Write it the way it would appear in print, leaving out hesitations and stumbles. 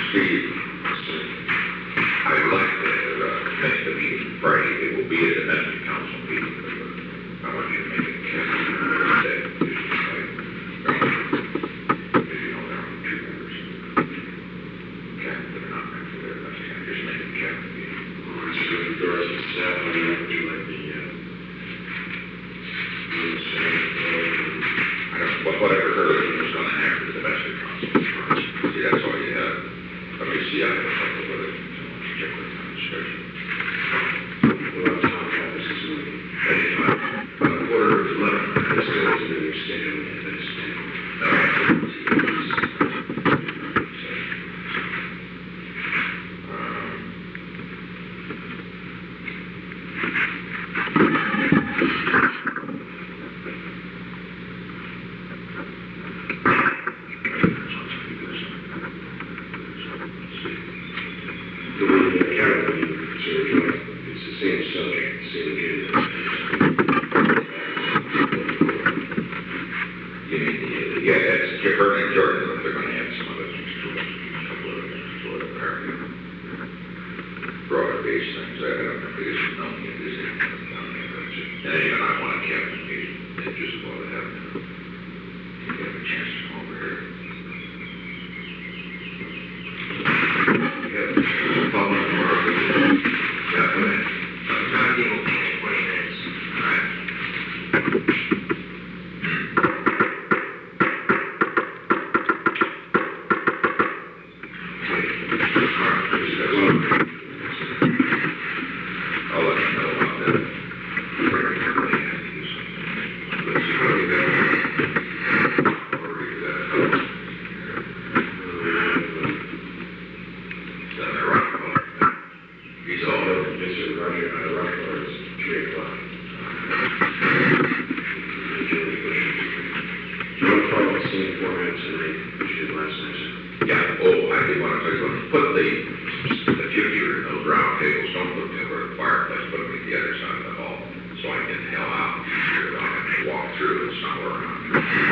Steve, I'd like to make the meeting Friday. It will be a domestic council meeting. I want you to make it Thursday. If you know, there are only 2 members. Okay, they're not meant for their domestic. I'm just making a Kevin meeting. So the rest of the staff, I mean, would you like the, whatever Hurley was going to have for the domestic council. See, that's all you have. Let me see, I have a couple of it. Check with the schedule. what Tom Travis is moving? Anytime. About 11:15. This goes into your schedule, and then it's walk through and somewhere around.